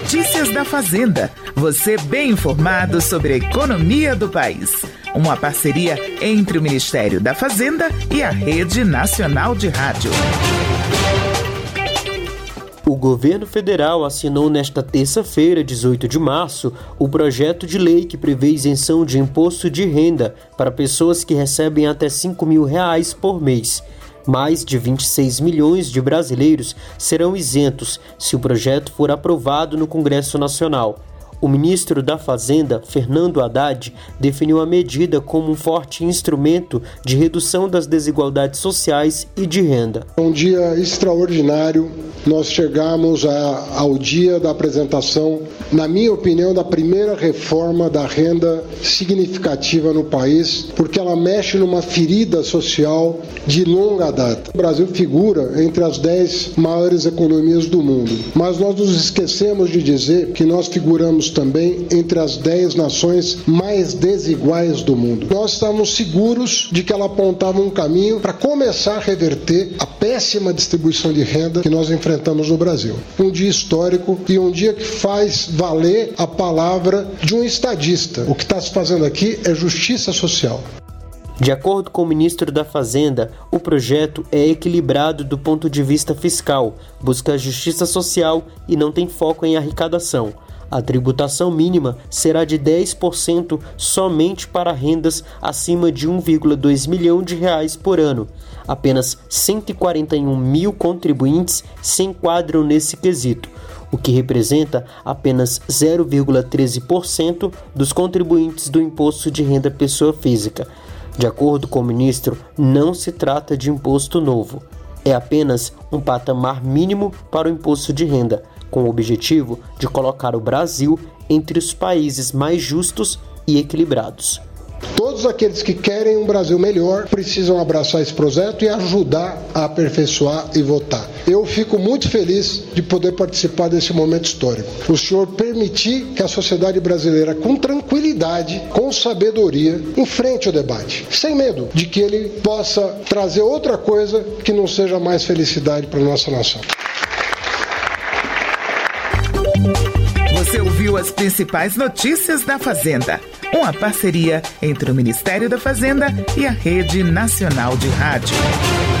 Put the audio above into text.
Notícias da Fazenda. Você bem informado sobre a economia do país. Uma parceria entre o Ministério da Fazenda e a Rede Nacional de Rádio. O governo federal assinou nesta terça-feira, 18 de março, o projeto de lei que prevê isenção de imposto de renda para pessoas que recebem até R$ 5.000 por mês. Mais de 26 milhões de brasileiros serão isentos se o projeto for aprovado no Congresso Nacional. O ministro da Fazenda, Fernando Haddad, definiu a medida como um forte instrumento de redução das desigualdades sociais e de renda. Um dia extraordinário, nós chegamos ao dia da apresentação, na minha opinião, da primeira reforma da renda significativa no país, porque ela mexe numa ferida social de longa data. O Brasil figura entre as 10 maiores economias do mundo, mas nós nos esquecemos de dizer que nós figuramos também entre as 10 nações mais desiguais do mundo. Nós estávamos seguros de que ela apontava um caminho para começar a reverter a péssima distribuição de renda que nós enfrentamos no Brasil. Um dia histórico e um dia que faz valer a palavra de um estadista. O que está se fazendo aqui é justiça social. De acordo com o ministro da Fazenda, o projeto é equilibrado do ponto de vista fiscal, busca a justiça social e não tem foco em arrecadação. A tributação mínima será de 10% somente para rendas acima de 1,2 milhão de reais por ano. Apenas 141 mil contribuintes se enquadram nesse quesito, o que representa apenas 0,13% dos contribuintes do Imposto de Renda Pessoa Física. De acordo com o ministro, não se trata de imposto novo. É apenas um patamar mínimo para o imposto de renda, com o objetivo de colocar o Brasil entre os países mais justos e equilibrados. Todos aqueles que querem um Brasil melhor precisam abraçar esse projeto e ajudar a aperfeiçoar e votar. Eu fico muito feliz de poder participar desse momento histórico. O senhor permitir que a sociedade brasileira, com tranquilidade, com sabedoria, enfrente o debate, sem medo de que ele possa trazer outra coisa que não seja mais felicidade para a nossa nação. Você ouviu as principais notícias da Fazenda. Uma parceria entre o Ministério da Fazenda e a Rede Nacional de Rádio.